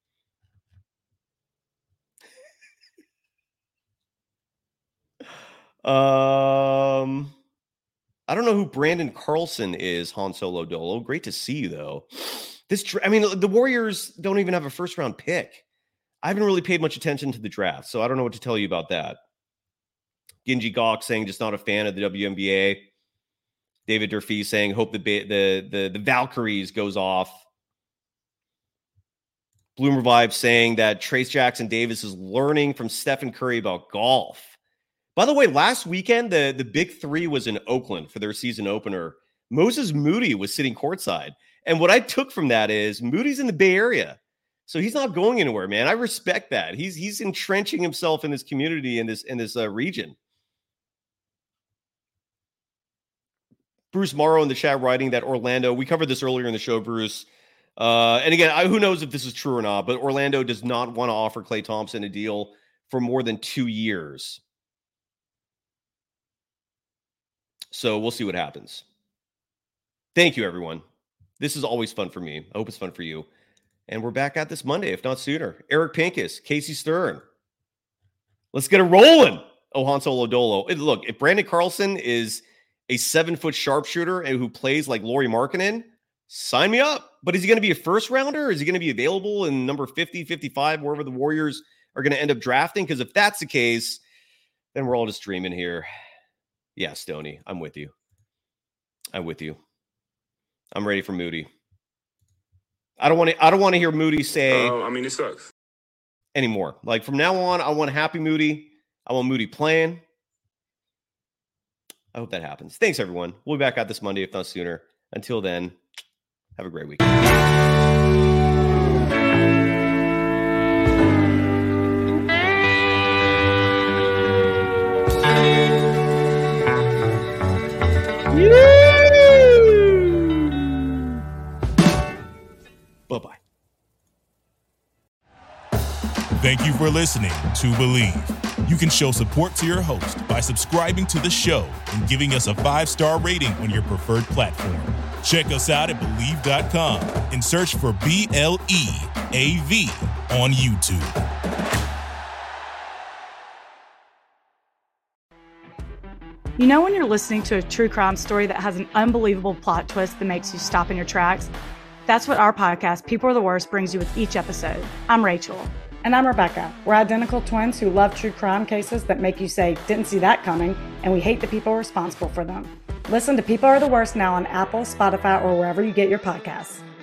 um... I don't know who Brandon Carlson is, Han Solo Dolo. Great to see you, though. This, I mean, the Warriors don't even have a first-round pick. I haven't really paid much attention to the draft, so I don't know what to tell you about that. Ginji Gok saying just not a fan of the W N B A. David Durfee saying hope the the the, the Valkyries goes off. Bloom Revive saying that Trace Jackson Davis is learning from Stephen Curry about golf. By the way, last weekend, the, the big three was in Oakland for their season opener. Moses Moody was sitting courtside. And what I took from that is Moody's in the Bay Area. So he's not going anywhere, man. I respect that. He's he's entrenching himself in this community, in this, in this uh, region. Bruce Morrow in the chat writing that Orlando, we covered this earlier in the show, Bruce. Uh, and again, I, who knows if this is true or not, but Orlando does not want to offer Klay Thompson a deal for more than two years. So we'll see what happens. Thank you, everyone. This is always fun for me. I hope it's fun for you. And we're back at this Monday, if not sooner. Eric Pincus, Casey Stern. Let's get it rolling. Oh, Han Solo Dolo. Look, if Brandon Carlson is a seven-foot sharpshooter and who plays like Lauri Markkanen, sign me up. But is he going to be a first rounder? Or is he going to be available in number fifty, fifty-five, wherever the Warriors are going to end up drafting? Because if that's the case, then we're all just dreaming here. Yeah, Stoney, I'm with you. I'm with you. I'm ready for Moody. I don't want to. I don't want to hear Moody say. Uh, I mean, it sucks anymore. Like from now on, I want happy Moody. I want Moody playing. I hope that happens. Thanks, everyone. We'll be back out this Monday, if not sooner. Until then, have a great week. Bye-bye. Thank you for listening to Believe. You can show support to your host by subscribing to the show and giving us a five-star rating on your preferred platform. Check us out at Believe dot com and search for B L E A V on YouTube. You know when you're listening to a true crime story that has an unbelievable plot twist that makes you stop in your tracks? That's what our podcast, People Are the Worst, brings you with each episode. I'm Rachel. And I'm Rebecca. We're identical twins who love true crime cases that make you say, didn't see that coming, and we hate the people responsible for them. Listen to People Are the Worst now on Apple, Spotify, or wherever you get your podcasts.